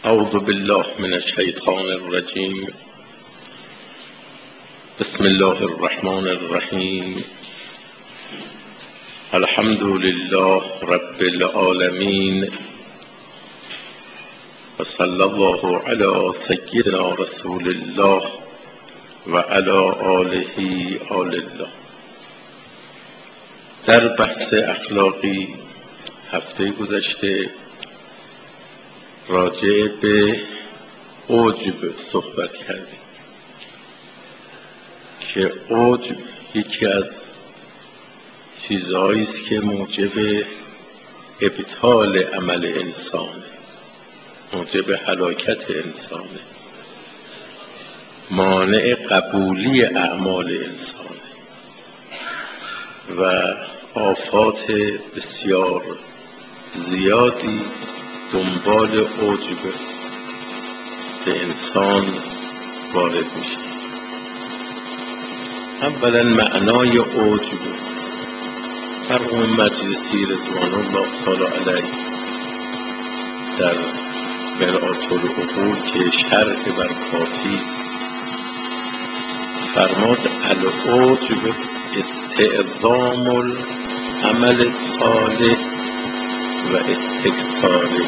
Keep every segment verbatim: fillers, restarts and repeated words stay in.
اعوذ بالله من الشیطان الرجیم. بسم الله الرحمن الرحیم. الحمد لله رب العالمین و صلی الله علی سیدنا رسول الله و علی آله آل الله. در بحث اخلاقی هفته گذشته راجع به عجب صحبت کردیم که عجب یکی از چیزهایی است که موجب ابطال عمل انسان، موجب هلاکت انسانه، مانع قبولی اعمال انسانه و آفات بسیار زیادی دنبال عجب به انسان وارد میشه. اولا معنای عجب، مرحوم مجلسی رضوان الله تعالی علیه در مرآة العقول که شرح بر کافی است فرماد العجب استعظام العمل الصالح و استکثاره.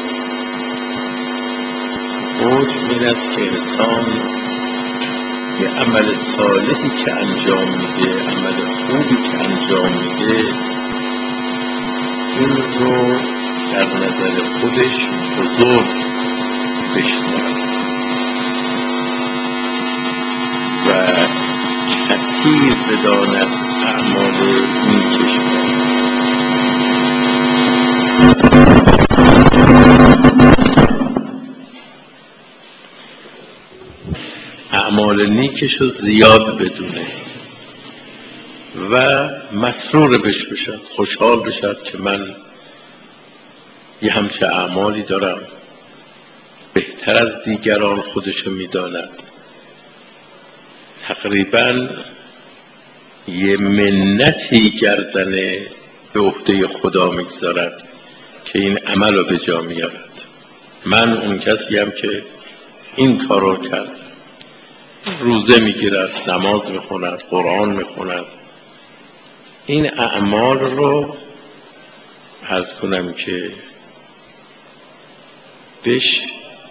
عجب این است که انسان یه عمل صالحی که انجام میده، عمل خوبی که انجام میده، این رو در نظر خودش بزرگ بشمارد و کثیر بداند اعمال نیکش را. اعمال نیکش رو زیاد بدونه و مسرور بش بشد، خوشحال بشد که من یه همچه اعمالی دارم، بهتر از دیگران خودشو میداند، تقریبا یه منتی گردن به عهده خدا میگذارد که این عمل رو به جا میارد. من اون کسی هم که این کار رو کرد، روزه میگیرد، نماز میخوند، قرآن میخوند، این اعمال رو عرض کنم که بهش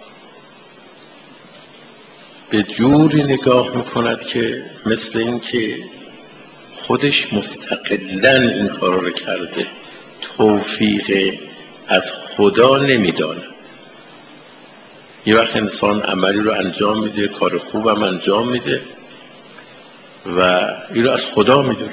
به جوری نگاه میکند که مثل این که خودش مستقلاً این کار رو کرده، توفیق از خدا نمیداند. یه وقت انسان عملی رو انجام میده، کار خوبم انجام میده و این رو از خدا میدونه،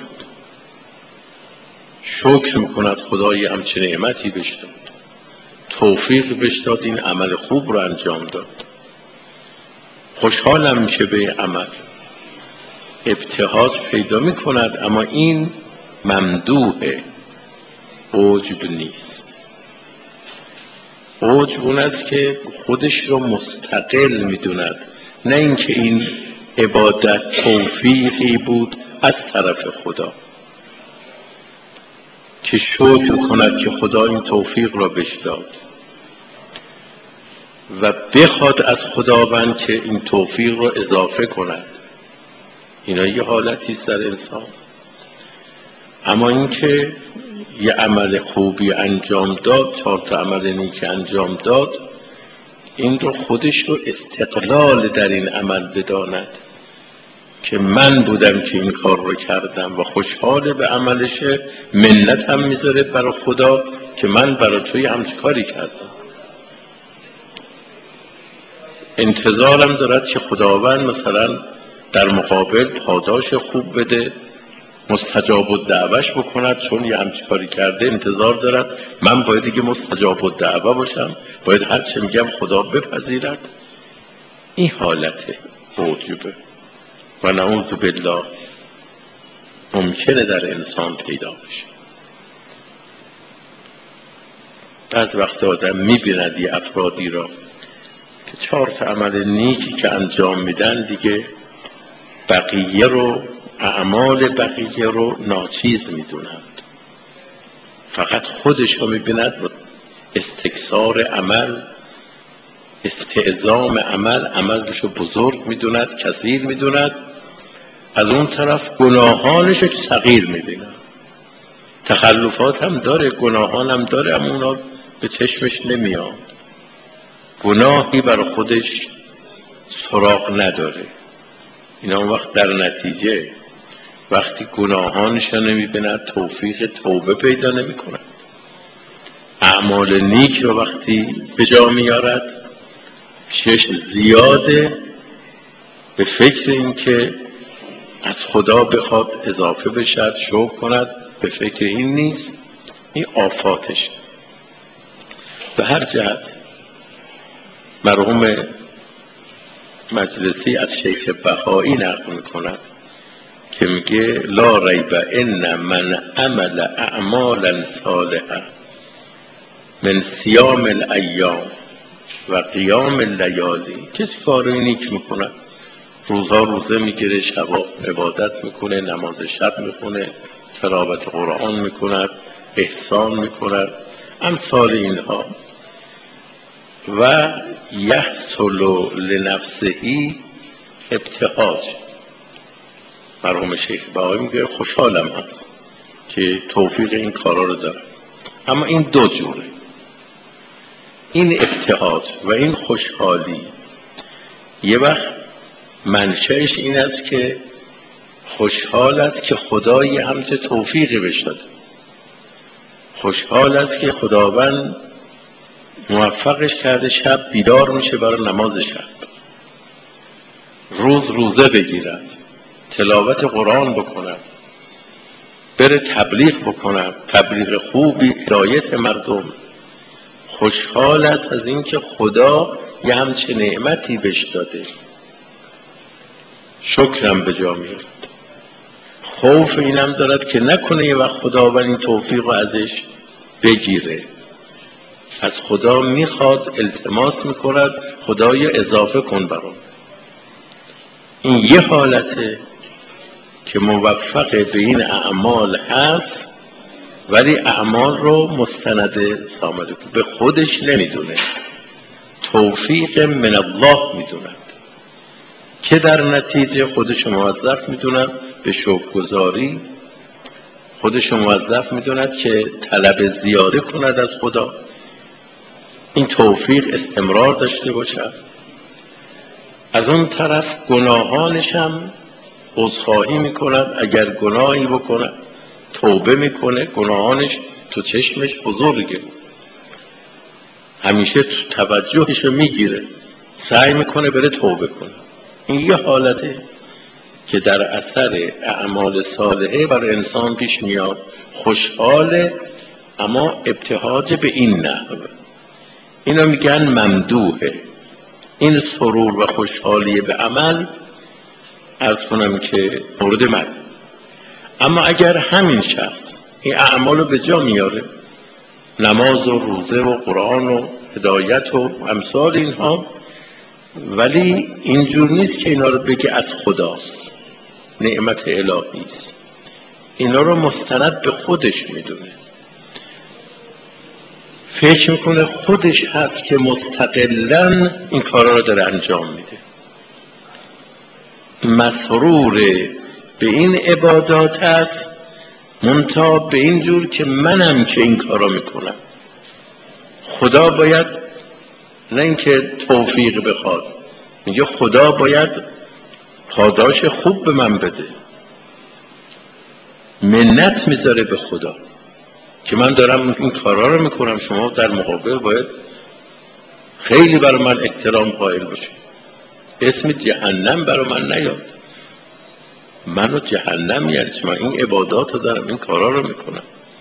شکر میکند خدا یه همچین نعمتی بهش داد، توفیق بهش داد این عمل خوب رو انجام داد، خوشحالم میشه به عمل، ابتهاج پیدا میکند، اما این ممدوحه، عجب نیست. عجب اون است که خودش رو مستقل میدوند، نه اینکه این عبادت توفیقی بود از طرف خدا که شکر کند که خدا این توفیق را بهش داد و بخواد از خداوند که این توفیق را اضافه کند. اینا یه حالتی است در انسان. اما اینکه یه عمل خوبی انجام داد، چهار تا عمل نیک انجام داد، این رو خودش رو استقلال در این عمل بداند که من بودم که این کار رو کردم و خوشحال به عملشه، منت هم میذاره برای خدا که من برای توی همچه کاری کردم، انتظارم دارد که خداوند مثلا در مقابل پاداش خوب بده، مستجاب الدعوهش بکند، چون یه همچه کاری کرده انتظار دارد من باید دیگه مستجاب الدعوه باشم، باید هر چه میگم خدا بپذیرد. این حالت عجبه و نعوذ بالله ممکنه در انسان پیدا بشه. بعض وقت آدم میبیند یه افرادی را که چهار تا عمل نیکی که انجام میدن دیگه بقیه رو، اعمال بقیه رو ناچیز میدونند، فقط خودش رو میبیند و استکثار عمل، استعظام عمل، عملش رو بزرگ میدوند، کثیر میدوند. از اون طرف گناهانش رو صغیر میبیند. تخلفات هم داره، گناهان هم داره، اما اونا به چشمش نمیاد. گناهی بر خودش سراغ نداره. اینا اون وقت در نتیجه وقتی گناهانش رو نمیبیند توفیق توبه پیدا نمیکنه. اعمال نیک رو وقتی به جا میارد شش زیاده به فکر این که از خدا بخواد اضافه بشد، شکر کند، به فکر این نیست. این آفاتش. به هر جهت مرحوم مجلسی از شیخ بهایی نقل میکند که میگه لا ریب ان من عمل اعمالا صالحه من صیام الایام و قیام اللیالی. کسی کاری نیک میکنه، روزها روزه میگیره، شبا عبادت میکنه، نماز شب میخونه، تلاوت قرآن میکند، احسان میکند، امثال اینها. و یحصل لنفسه ابتهاج. مرحوم شیخ بهایی میگه خوشحالم هست که توفیق این کارا رو دارم. اما این دو جوره، این ابتهاج و این خوشحالی. یه وقت منشأش این است که خوشحال است که خدایی همچه توفیقی بهش داده، خوشحال است که خداوند موفقش کرده شب بیدار میشه برای نماز شب، روز روزه بگیرد، تلاوت قرآن بکند، بره تبلیغ بکند، تبلیغ خوبی، هدایت مردم. خوشحال است از اینکه خدا یه همچه نعمتی بهش داده، شکرم به جا میاره. خوف اینم دارد که نکنه یه وقت خداوند این توفیق رو ازش بگیره. از خدا میخواد، التماس میکند خدایا اضافه کن برام. این یه حالته که موفق به این اعمال هست، ولی اعمال رو مستند سامده کن، به خودش نمیدونه، توفیق من الله میدوند که در نتیجه خودش موظف میدوند به شکرگزاری، خودش موظف میدوند که طلب زیاده کند از خدا، این توفیق استمرار داشته باشد. از اون طرف گناهانش هم عذرخواهی میکند، اگر گناهی بکند توبه میکنه، گناهانش تو چشمش بزرگه، همیشه توجهشو میگیره، سعی میکنه بره توبه کنه. این یه حالته که در اثر اعمال صالحه بر انسان پیش میاد، خوشحاله اما ابتهاج به این نحوه. اینا میگن ممدوحه. این سرور و خوشحالی به عمل عرض کنم که مورد من. اما اگر همین شخص این اعمال رو به جا میاره، نماز و روزه و قرآن و هدایت و امثال اینها، ولی اینجور نیست که اینا رو بگه از خداست، نعمت الهی است، اینا رو مستند به خودش میدونه، فکر میکنه خودش هست که مستقلاً این کارا رو داره انجام میده، مسرور به این عبادات هست، منتها به این جور که منم که این کارا میکنم. خدا باید نه اینکه توفیق بخواد، میگه خدا باید پاداش خوب به من بده، منت میذاره به خدا که من دارم این کارا رو میکنم، شما در مقابل باید خیلی برای من احترام قائل باشید، اسم جهنم برای من نیاد، منو جهنم یعنی من این عبادات رو دارم، این کارا رو میکنم.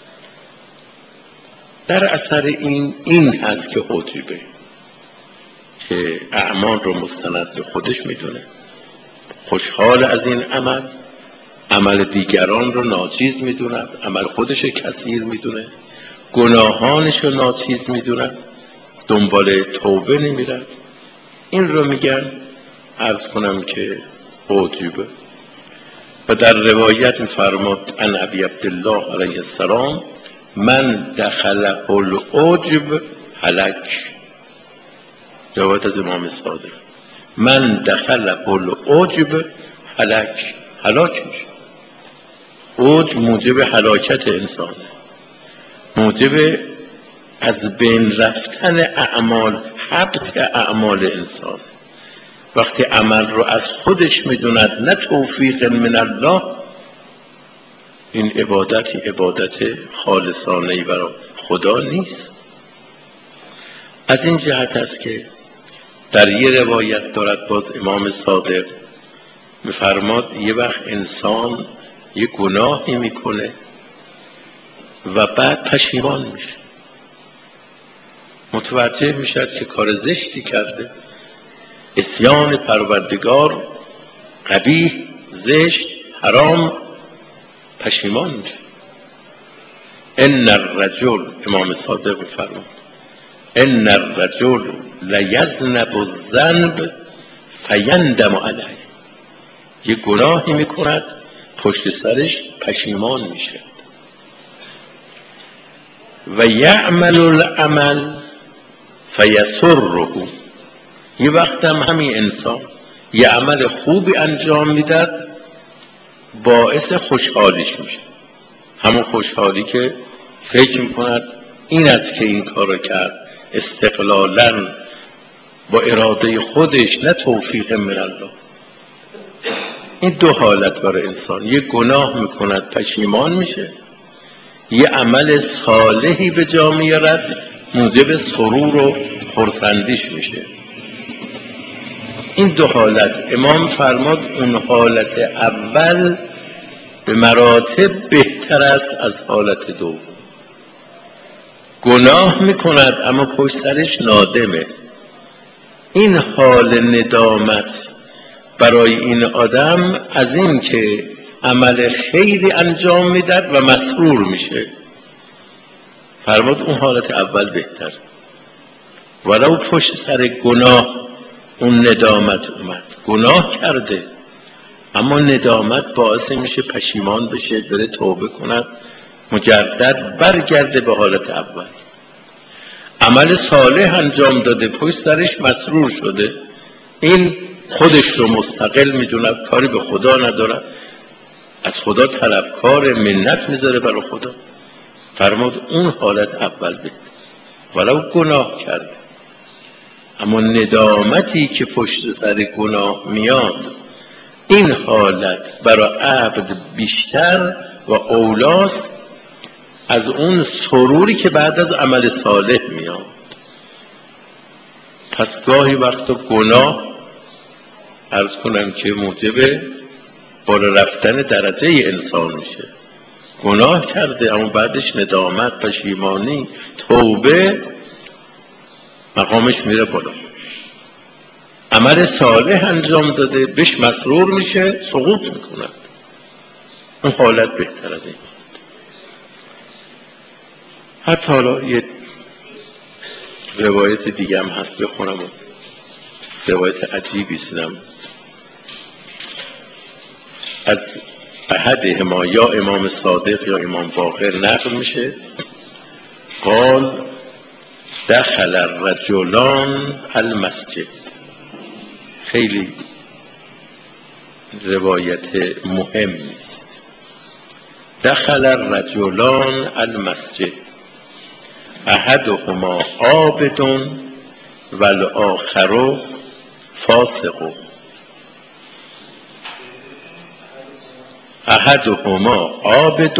در اثر این این هست که حجبه، که اعمال رو مستند به خودش میدونه، خوشحال از این عمل، عمل دیگران رو ناچیز میدونه، عمل خودش کثیر میدونه، گناهانش رو ناچیز میدونه، دنبال توبه نمیره. این رو میگن عرض کنم که حجبه. و در روایت میفرماد عن ابی عبدالله علیه السلام من دخل العجب هلک. روایت از امام صادق، من دخل العجب هلک، هلاک میشه. عجب موجب هلاکت انسانه، موجب از بین رفتن اعمال، حبط اعمال انسان. وقتی عمل رو از خودش میدوند نه توفیق من الله، این عبادتی عبادت خالصانه‌ای برای خدا نیست. از این جهت است که در یه روایت دارد باز امام صادق میفرماد یه وقت انسان یه گناهی میکنه و بعد پشیمان میشه، متوجه میشد که کار زشتی کرده، عصیان پروردگار، قبیح، زشت، حرام، پشیمان میشه. ان الرجل، امام صادق میفرماد ان الرجل لیذنب الذنب فیندم علیه، یه گناهی میکند پشت سرش پشیمان میشه. و یعمل العمل فیسره، یه وقت هم همین انسان یه عمل خوبی انجام میداد باعث خوشحالیش میشه، همون خوشحالی که فکر میکند این است که این کار کرد استقلالاً با اراده خودش نه توفیق من الله. این دو حالت برای انسان، یه گناه میکند پشیمان میشه، یه عمل صالحی به جا میارد موجب سرور و خرسندیش میشه. این دو حالت امام فرماد اون حالت اول به مراتب بهتر است از حالت دوم. گناه میکند اما پشت سرش نادمه. این حال ندامت برای این آدم از این که عمل خیری انجام میداد و مسرور میشه، فرمود اون حالت اول بهتر. ولو پشت سر گناه اون ندامت اومد، گناه کرده اما ندامت باعث میشه پشیمان بشه، بره توبه کند، مجدد برگرده به حالت اول. عمل صالح انجام داده پشت سرش مسرور شده، این خودش رو مستقل میدونه، کاری به خدا نداره، از خدا طلبکار منت میذاره برای خدا. فرمود اون حالت اول بهتر ولو گناه کرده، اما ندامتی که پشت سر گناه میاد این حالت برای عبد بیشتر و اولاست از اون سروری که بعد از عمل صالح میاد. پس گاهی وقت گناه عرض کنم که موجب بالا رفتن درجه انسان میشه. گناه کرده اما بعدش ندامت، پشیمانی، توبه، مقامش میره بالا. عمل صالح انجام داده بهش مسرور میشه، سقوط میکنه. اون حالت بهتر از این. حتی حالا یه روایت دیگه هم هست بخونم، روایت عجیبی سنم از احدهما، یا امام صادق یا امام باقر نقل میشه، قال دخل الرجلان المسجد. خیلی روایت مهمی است. دخل الرجلان المسجد احدهما عابد والآخر فاسق. احدهما عابد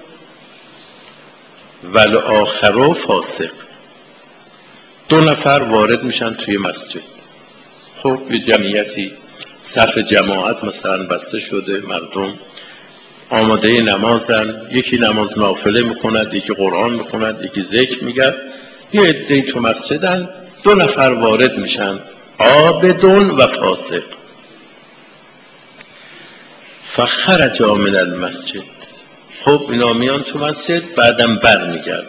والآخر فاسق. دو نفر وارد میشن توی مسجد. خب یه جمعیتی، صف جماعت مثلا بسته شده، مردم آماده نمازن، یکی نماز نافله میخوند، یکی قرآن میخوند، یکی ذکر میگه. یه عده‌ای تو مسجدن، دو نفر وارد میشن، عابدون و فاسق. فخرج من المسجد. خب اینا میان تو مسجد، بعدم بر میگردن.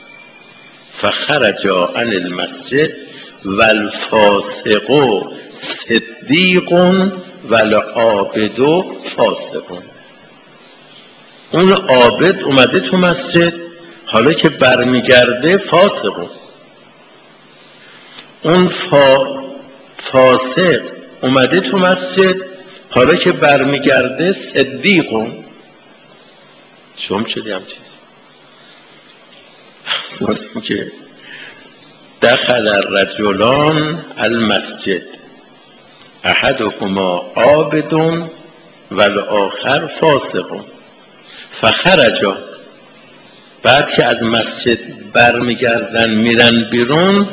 فخرج عن المسجد والفاسق صدیق والعابد فاسق. اون عابد اومده تو مسجد، حالا که برمیگرده فاسق. اون فا فاسق اومده تو مسجد، حالا که برمیگرده صدیقون شم شدی هم چیز که دخل الرجلان المسجد احدهما عابد والآخر فاسق فخرجا، بعد که از مسجد برمیگردن میرن بیرون،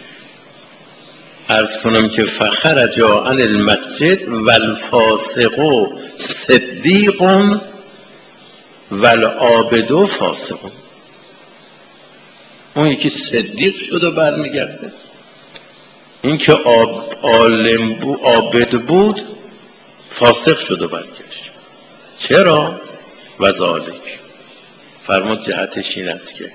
عرض کنم که فخرجا عن المسجد والفاسق صدیق والعابد فاسق. اون یکی صدیق شد و برمیگرده، این که عالم بود عابد بود فاسق شد و برگشت. چرا؟ وذالک فرمود جهتش این است که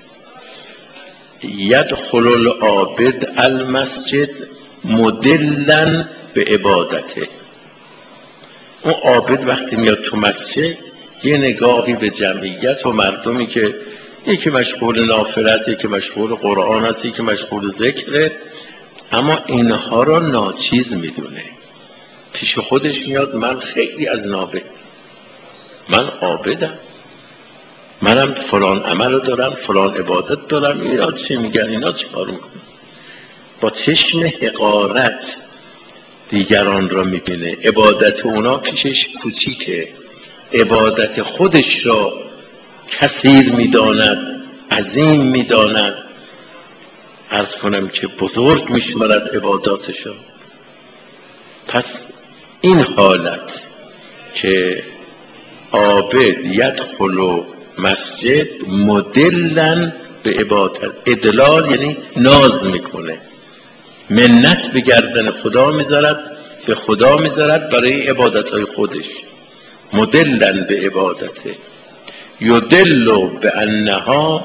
یدخل العابد المسجد مدلا به عبادته. اون عابد وقتی میاد تو مسجد یه نگاهی به جمعیت و مردمی که یکی مشغول نافله است، یکی مشغول قرآن است، یکی مشغول ذکره، اما اینها را ناچیز میدونه. پیش خودش میاد من خیلی از نابه، من عابدم، منم فلان عمل دارم، فلان عبادت دارم، اینا چی میگن، اینا چی کار میکنن؟ با چشم حقارت دیگران را میبینه. عبادت اونا پیشش کوچیکه، عبادت خودش را کثیر میداند، عظیم میداند، عرض کنم که بزرگ میشمارد عباداتشو. پس این حالت که عابد یدخل مسجد مدلن به عبادت، ادلال یعنی ناز میکنه، منت به گردن خدا میذارد، به خدا میذارد برای عبادتهای خودش. مدلن به عبادته، یدل به انها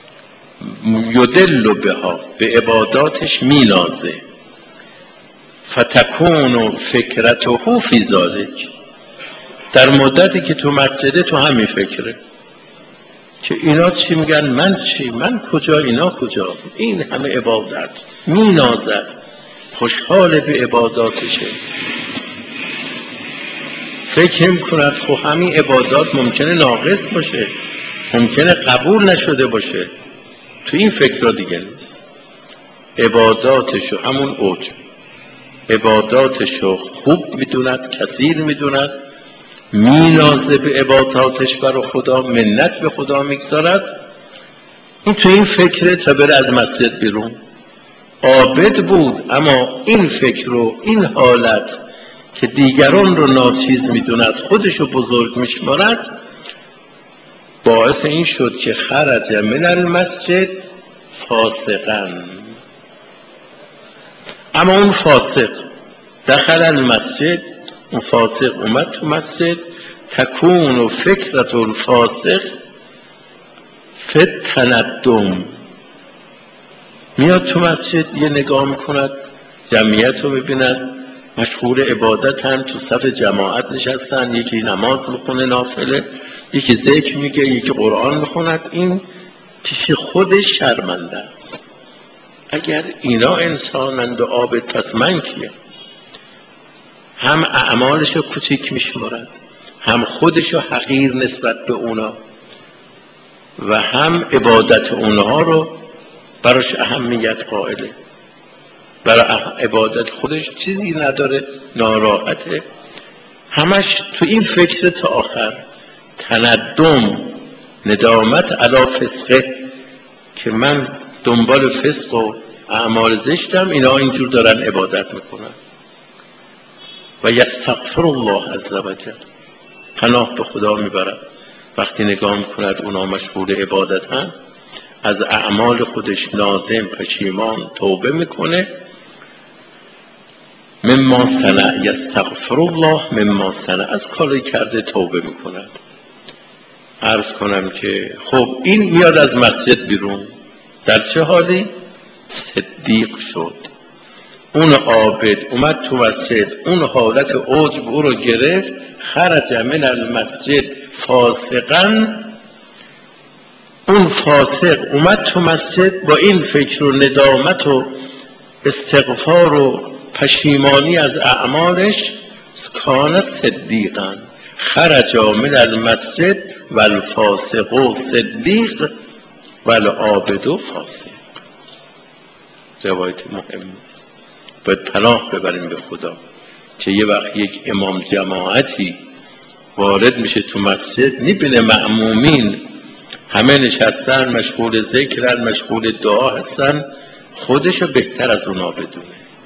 یدل بها، به عباداتش مینازه. فتکون فکرته فی ذالک، در مدتی که تو مسجده تو همین فکره که اینا چی میگن، من چی، من کجا، اینا کجا، این همه عبادت، مینازد، خوشحال به عباداتشه. فکر میکند خب همین عبادات ممکنه ناقص باشه، ممکنه قبول نشده باشه، تو این فکر را دیگه نیست. عباداتشو همون اوج، عباداتشو خوب میدوند، کثیر میدوند، مینازه به عباداتش برای خدا، منت به خدا میگذارد. این تو این فکره تا بره از مسجد بیرون. عابد بود اما این فکر و این حالت که دیگران رو ناچیز میدوند، خودشو بزرگ میشمارد، باعث این شد که خرج من المسجد فاسقا. اما اون فاسق دخل المسجد، اون فاسق اومد تو مسجد، تکون و فکرت الفاسق فتندم، میاد تو مسجد یه نگاه میکند، جمعیت رو میبیند مشغول عبادت هم، تو صف جماعت نشستن، یکی نماز میخونه نافله، یکی ذکر میگه، یکی قرآن میخوند، این پیش خودش شرمنده است. اگر اینا انسانند و عابد، پس من کیم؟ هم اعمالشو کوچیک میشمارد، هم خودشو حقیر نسبت به اونا، و هم عبادت اونها رو براش اهمیت قائله، برای عبادت خودش چیزی نداره، ناراحته، همش تو این فکر تا آخر. تندم، ندامت علی فسقه، که من دنبال فسق و اعمال زشتم، اینا اینجور دارن عبادت میکنن. و یستغفر الله عز وجل، پناه به خدا میبرد وقتی نگاه میکند اونا مشغول عبادت هم، از اعمال خودش نادم، پشیمان، توبه میکنه. مما صنع، یستغفر الله مما صنع، از کاری کرده توبه میکند. عرض کنم که خب این میاد از مسجد بیرون، در چه حالی؟ صدیق شد. اون عابد اومد تو مسجد، اون حالت عجب او رو گرفت، خرج من المسجد فاسقا، اون فاسق اومد تو مسجد با این فکر و ندامت و استغفار و پشیمانی از اعمالش کان صدیقا خرج من المسجد و الفاسق صدیق و العابد فاسق. روایت مهمی است، باید پناه ببریم به خدا که یه وقت یک امام جماعتی وارد میشه تو مسجد، میبینه مأمومین همه نشستن مشغول ذکرن مشغول دعا هستن، خودشو بهتر از اونا بدونه،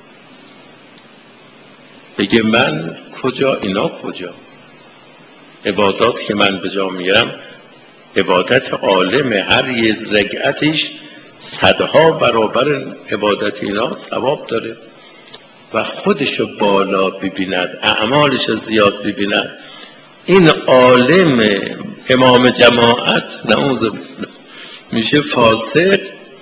بگه من کجا اینا کجا. عبادات که من به جا میارم عبادت عالم، هر یه رکعتش صدها برابر عبادت اینا ثواب داره و خودشو بالا ببیند، اعمالش زیاد ببیند. این عالم امام جماعت نعوذ میشه فاسق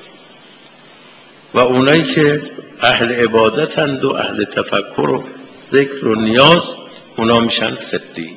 و اونایی که اهل عبادتند و اهل تفکر و ذکر و نیاز اونا میشن صدیق.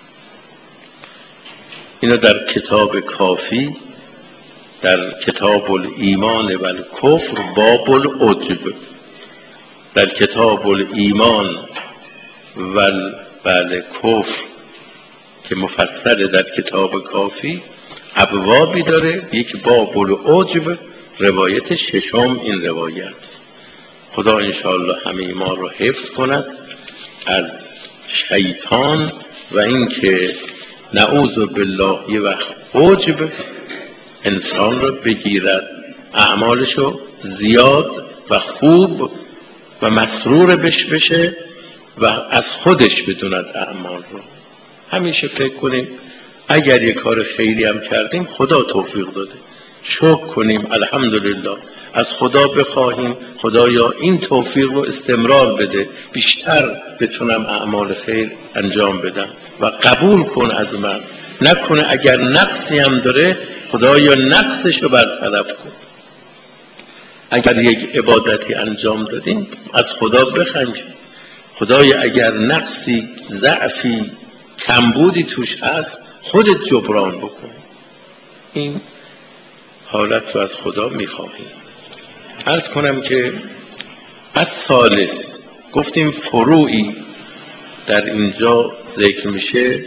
اینا در کتاب کافی، در کتاب الایمان و الکفر باب العجب، در کتاب الایمان و بله کفر که مفصل در کتاب کافی ابوابی داره، یک باب العجب روایت ششم این روایت. خدا انشاءالله همه ما رو حفظ کند از شیطان و اینکه نعوذ بالله یه وقت عجب انسان رو بگیرد، اعمالشو زیاد و خوب و مسرور بش بشه و از خودش بدوند اعمال رو. همیشه فکر کنیم اگر یه کار خیری هم کردیم خدا توفیق داده، شکر کنیم الحمدلله، از خدا بخواهیم خدایا این توفیق رو استمرار بده، بیشتر بتونم اعمال خیر انجام بدم و قبول کن از من، نکنه اگر نقصی هم داره خدایا نقصش رو برطرف کن. اگر یک عبادتی انجام دادیم از خدا بخواهیم خدایا اگر نقصی ضعفی کمبودی توش هست خودت جبران بکن. این حالت رو از خدا میخواهیم. عرض کنم که از ثالث گفتیم فروعی در اینجا ذکر میشه.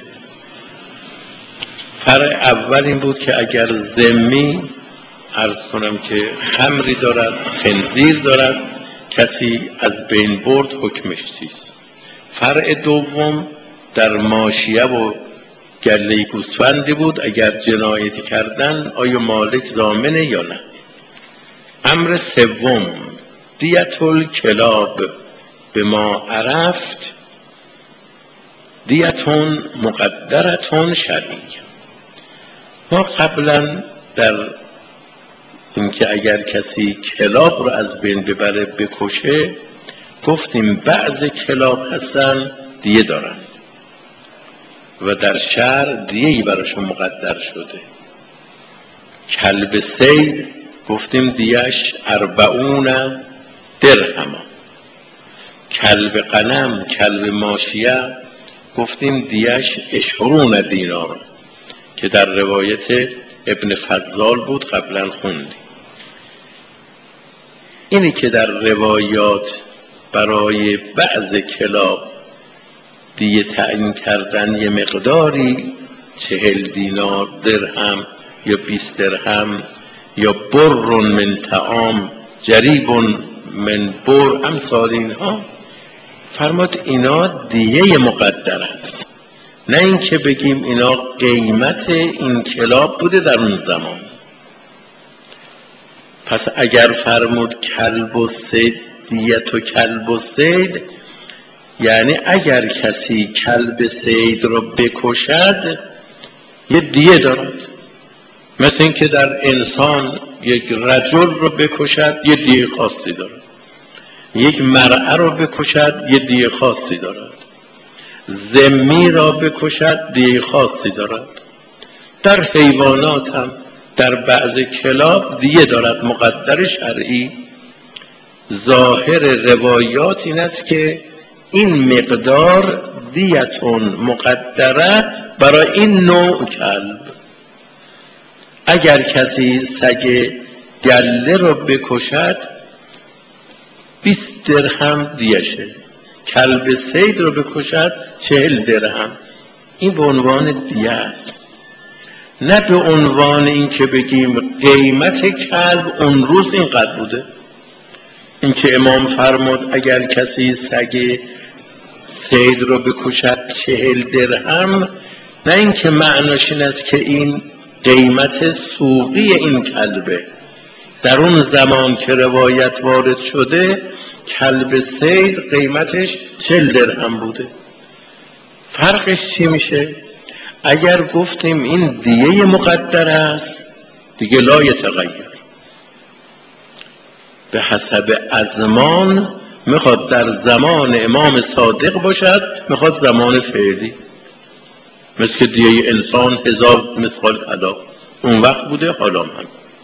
فرع اول این بود که اگر ذمی، عرض کنم که خمری دارد خنزیر دارد کسی از بین برد حکمش چیست. فرع دوم در ماشیه و گله گوسفندی بود، اگر جنایتی کردن آیا مالک ضامنه یا نه. امر سوم دیت الکلاب به ما عرفت دیتون مقدرتون شرعی. ما قبلا در اینکه اگر کسی کلاب رو از بین ببره بکشه گفتیم بعض کلاب هستن دیه دارن و در شهر دیهی براشون مقدر شده. کلب صید گفتیم دیهش اربعون درهم. کلب غنم، کلب ماشیه گفتیم دیهش اشهرون دینار که در روایت ابن فضال بود قبلا خوندیم. اینی که در روایات برای بعض کلاب دیه تعیین کردن یه مقداری چهل دینار درهم یا بیست درهم یا بر من طعام جریب من بر امثال اینها، فرماد اینا دیه مقدر است، نه این که بگیم اینا قیمت این کلاب بوده در اون زمان. پس اگر فرمود کلب و صید دیت و کلب و صید، یعنی اگر کسی کلب صید رو بکشد یه دیه دارد، مثل این که در انسان یک رجل رو بکشد یه دیه خاصی دارد، یک مرأة رو بکشد یه دیه خاصی دارد، ذمی را بکشد دیه خاصی دارد. در حیوانات هم در بعض کلاب دیه دارد مقدر شرعی. ظاهر روایات این است که این مقدار دیتون مقدره برای این نوع کلب. اگر کسی سگ گله رو بکشد بیست درهم دیشه، کلب صید رو بکشد چهل درهم. این به عنوان دیه است، نه به عنوان این که بگیم قیمت کلب اون روز اینقدر بوده. این که امام فرمود اگر کسی سگ صید رو بکشد چهل درهم، نه این که معناش این است که این قیمت سوقی این کلبه. در اون زمان که روایت وارد شده کلب صید قیمتش چهل درهم بوده. فرقش چی میشه؟ اگر گفتیم این دیه مقدر است دیگه لا یتغیر، به حسب ازمان، میخواد در زمان امام صادق باشد میخواد زمان فعلی، مثل دیه انسان هزار مثقال طلا اون وقت بوده حالا هم.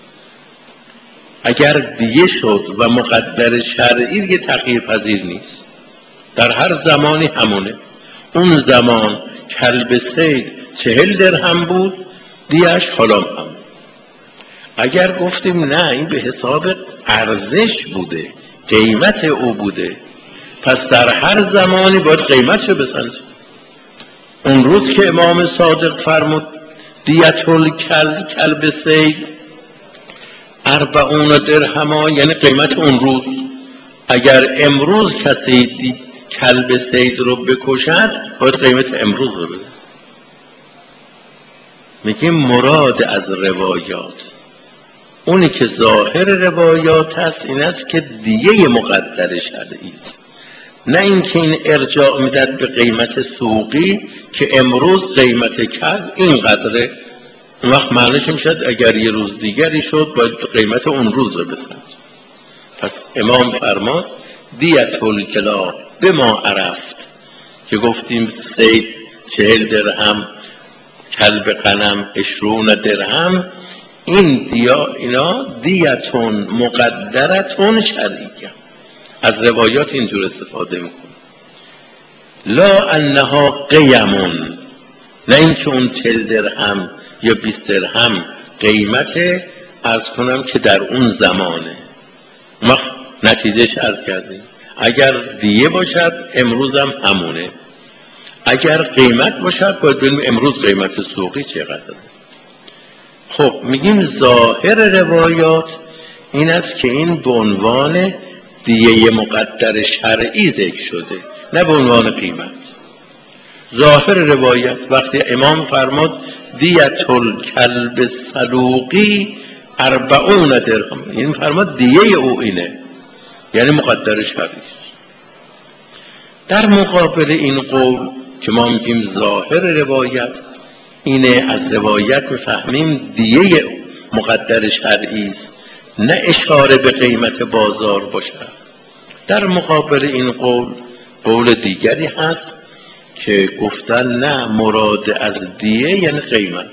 اگر دیه شد و مقدر شرعی دیگه تغییر پذیر نیست، در هر زمانی همونه. اون زمان کلب صید چهل درهم بود دیهش حالا هم. اگر گفتیم نه این به حساب ارزش بوده، قیمت او بوده، پس در هر زمانی باید قیمتش بسنجه. اون روز که امام صادق فرمود دیت الکلب کلب صید اربعون درهما، یعنی قیمت اون روز. اگر امروز کسی دی کلب صید رو بکشد باید قیمت امروز رو بده. میگیم مراد از روایات اونی که ظاهر روایات هست این است که دیه مقدر شرعی است، نه اینکه این ارجاع میداد به قیمت سوقی که امروز قیمت کلب اینقدره. اون وقت معنیش میشد اگر یه روز دیگری شد باید قیمت اون روز رو بسنج. پس امام فرماد دیت الکلاب به ما عرفت، که گفتیم صید چهل درهم، کلب غنم عشرون درهم، این دیا اینا دیتون مقدرتون شرعیه. از روایات اینجور استفاده میکنه. لا انها قیمون، نه این که اون چهل درهم یا بیست درهم قیمت عرض کنم که در اون زمانه. ما نتیجهش عرض کردیم اگر دیه باشد امروز هم همونه، اگر قیمت باشد باید ببینیم امروز قیمت سوقی چقدره. خب میگیم ظاهر روایات این است که این به عنوان دیه مقدر شرعی ذکر شده، نه به عنوان قیمت. ظاهر روایت وقتی امام فرمود دیت الکلب صلوقی اربعون درهم، این فرمود دیه او اینه، یعنی مقدر شرعی. در مقابل این قول که ما میگیم ظاهر روایت اینه، از روایت میفهمیم دیه مقدر شرعی است، نه اشاره به قیمت بازار باشه. در مقابل این قول قول دیگری هست که گفتن نه، مراد از دیه یعنی قیمت.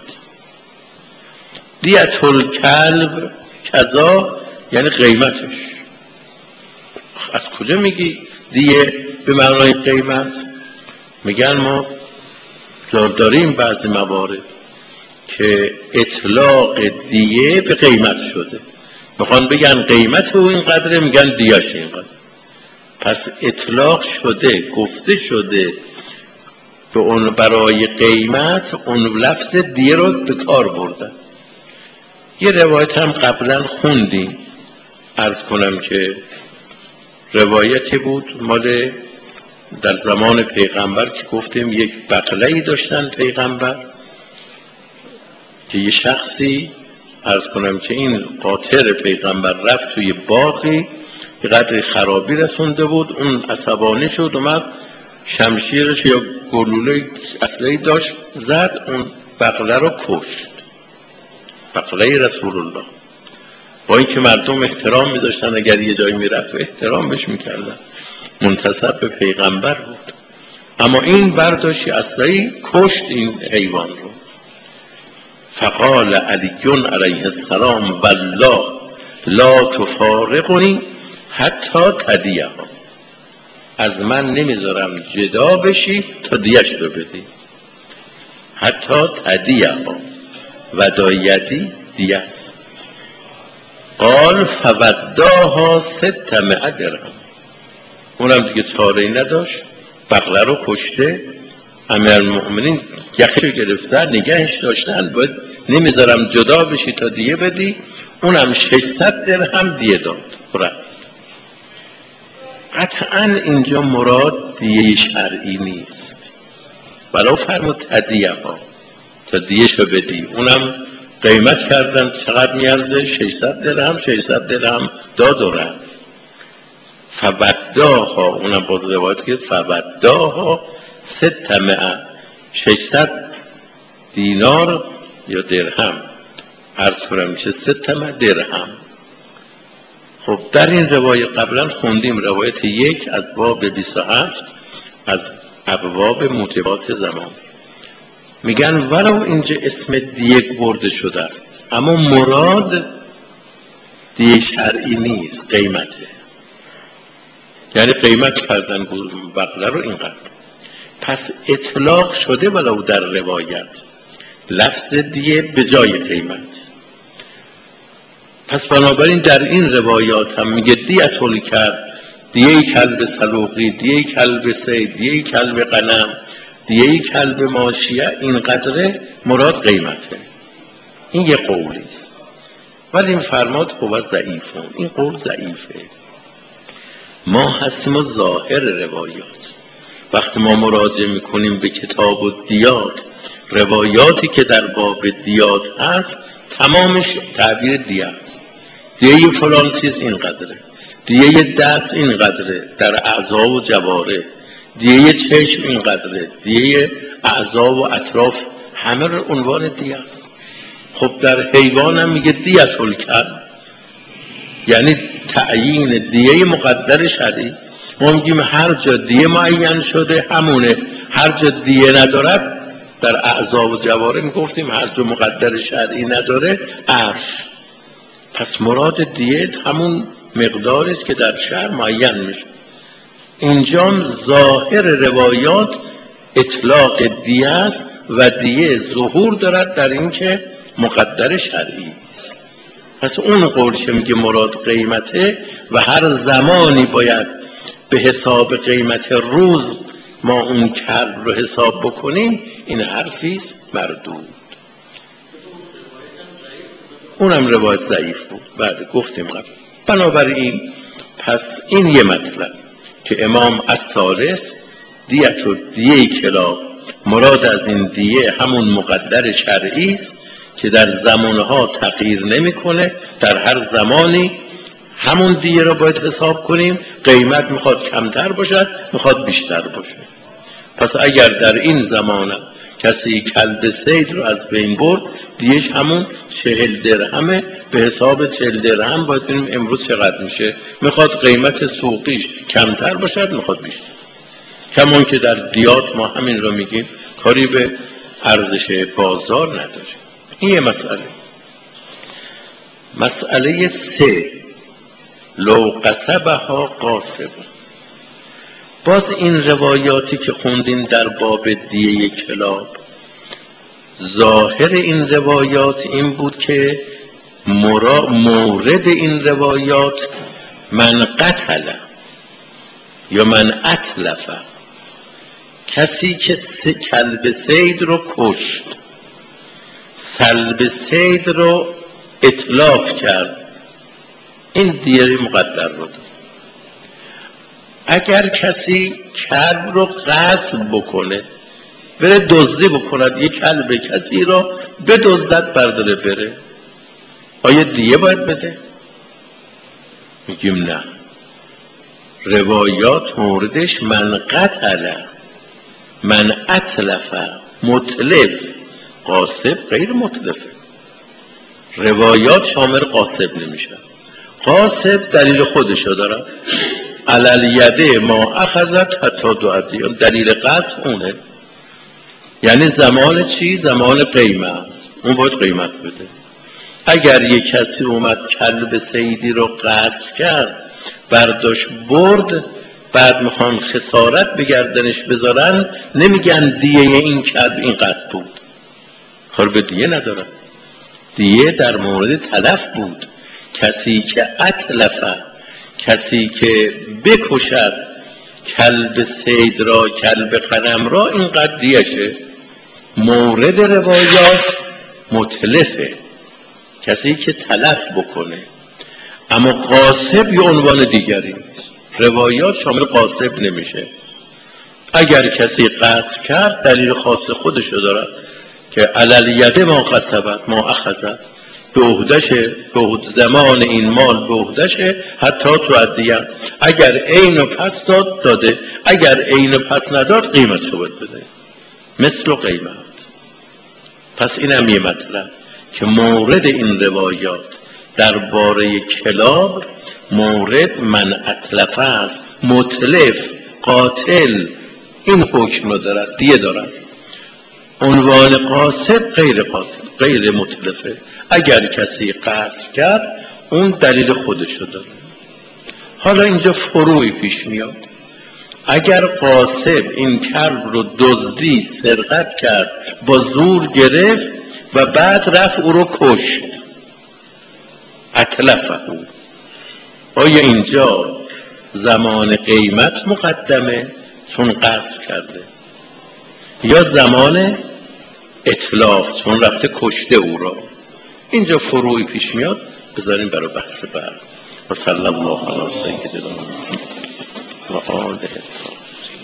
دیت الکلب کذا یعنی قیمتش. از کجا میگی دیه به معنای قیمت؟ میگن ما داریم بعضی موارد که اطلاق دیه به قیمت شده، میخوان بگن قیمت او اینقدره، میگن دیهش اینقدر. پس اطلاق شده، گفته شده به اون برای قیمت اون لفظ دیه رو به کار بردن. یه روایت هم قبلا خوندیم، عرض کنم که روایتی بود مال در زمان پیغمبر که گفتیم یک بقله‌ای داشتن پیغمبر که یه شخصی عرض کنم که این قاطر پیغمبر رفت توی باغی یه قدر خرابی رسونده بود، اون عصبانی شد اومد شمشیرش یا گلوله اسلحه‌ای داشت زد، اون بقله رو کشت، بقله رسول الله. با اینکه مردم احترام می‌داشتن، اگر یه جایی میرفت احترام بهش می‌کردن، منتسب به پیغمبر بود، اما این برداشت اسلحه‌ای کشت این حیوان رو. فقال علی علیه السلام والله لا تفارقنی حتی تدیها، از من نمیذارم جدا بشی تا دیش رو بدی. حتی تدیها و دایدی دیست. قال فوداها ستمائه درهم، اونم دیگه چاره‌ای نداشت، بغله رو کشته. امیرالمؤمنین یخشو گرفتن نگهش داشتن، باید نمیذارم جدا بشی تا دیه بدی. اونم ششصد درهم دیه داد رفت. قطعا اینجا مراد دیه شرعی نیست، ولو فرمود هدیه ها تا دیه شو بدی. اونم قیمت کردن چقدر میارزه؟ ششصد درهم. ششصد درهم داد و رفت. فوداها، اونم باز روایت کرد فوداها ستمائه، ششصد دینار یا درهم عرض کنم میشه ستمائه درهم. خب در این روایت قبلا خوندیم، روایت یک از باب بیست و هفت از ابواب موجبات زمان. میگن ولو اینجا اسم دیه برده شده است، اما مراد دیه شرعی نیست، قیمته. یعنی قیمت کردن بغله رو اینقدر. پس اطلاق شده ولو در روایت لفظ دیه به جای قیمت. پس بنابراین در این روایات هم میگه دیه طول کرد، دیه کلب سلوقی، دیه کلب سید، دیه کلب غنم، دیه کلب ماشیه، این قدره مراد قیمته. این یه قولیست، ولی این فرماد قوه ضعیفه. این قول ضعیفه. ما هستیم و ظاهر روایات. وقتی ما مراجعه میکنیم به کتاب و دیات، روایاتی که در باب دیات هست تمامش تعبیر دیه است. دیه فلان چیز این قدره، دیه دست این قدره در اعضا و جواره، دیه چشم این قدره، دیه اعضا و اطراف، همه رو عنوان دیه است. خب در حیوان هم میگه دیه الکل، یعنی تعیین دیه مقدر شرعی. ما میگیم هر جا دیه معین شده همونه، هر جا دیه ندارد در اعضا و جواره میگفتیم هر جا مقدر شرعی نداره عرش. پس مراد دیه همون مقداری است که در شرع معین میشه. اینجا ظاهر روایات اطلاق دیه است و دیه ظهور دارد در این که مقدر شرعی است. پس اون قول که میگه مراد قیمته و هر زمانی باید به حساب قیمت روز ما اون کرد رو حساب بکنیم، این حرفیست مردود. اونم روایت ضعیف بود، بعد گفتیم قبل. بنابراین پس این یه مطلب که امام الثالث دیت و دیه کلاب، مراد از این دیه همون مقدر شرعی است که در زمانها تغییر نمیکنه، در هر زمانی همون دیه رو باید حساب کنیم. قیمت میخواد کمتر باشد، میخواد بیشتر باشه. پس اگر در این زمان کسی کلب صید رو از بین برد، دیش همون چهل درهمه، به حساب چهل درهم باید ببینیم امروز چقدر میشه. میخواد قیمت سوقیش کمتر باشد، میخواد بیشتر. کمان که در دیات ما همین رو میگیم، کاری به ارزش بازار نداره. این یه مسئله. مسئله سه، لو قصبها قاصب. باز این روایاتی که خوندیم در باب دیه کلاب، ظاهر این روایات این بود که مورد این روایات من قتل یا من اتلف، کسی که کلب صید رو کشت، سلب صید رو اتلاف کرد، این دیه مقدر رو داد. اگر کسی کلب رو غصب بکنه، بره دزدی بکند، یک کلب کسی رو بدزدد برداره بره، آیا دیه باید بده؟ میگیم نه. روایات موردش من قتل، من اتلف، متلف. قاصب غیر متلفه. روایات شامل قاصب نمیشه. قاصب دلیل خودشو داره، علل یده ما اخذت حتی دو عدیان، دلیل قصب اونه. یعنی زمان چی؟ زمان قیمت، اون باید قیمت بده. اگر یک کسی اومد کلب صیدی رو غصب کرد، برداشت برد، بعد میخوان خسارت بگردنش بذارن، نمیگن دیه این کلب اینقدر بود، کار به دیه ندارن. دیه در مورد تلف بود. کسی که اتلفه، کسی که بکشد کلب صید را کلب غنم را این قدریشه. مورد روایات متلفه، کسی که تلف بکنه. اما قاصب یه عنوان دیگری نیست. روایات شامل قاصب نمیشه. اگر کسی قصد کرد دلیل خاص خودشو دارد که علل یده ما قصبت ما اخذت، به عهدشه، به عهد زمان این مال به عهدشه حتی تو عدیم. اگر اینو پس داد داده، اگر اینو پس نداد قیمتشو باید بده، مثل و قیمت. پس اینم یه مطلب که مورد این روایات درباره کلاب مورد من اتلفه است، متلف، قاتل، این حکم رو دارد، دیه دارد. عنوان قاصد غیر قاتل، غیر متلفه. اگر کسی قصد کرد اون دلیل خودشو داره. حالا اینجا فروعی پیش میاد. اگر قاصد این کلب رو دزدید، سرقت کرد، با زور گرفت و بعد رفت او رو کشت، اتلفه او، آیا اینجا زمان قیمت مقدمه چون قصد کرده، یا زمان اتلاف چون رفته کشته او را؟ اینجا فروعی پیش میاد، بذاریم برای بحث بعد. و صلی الله علی سیدنا و آله.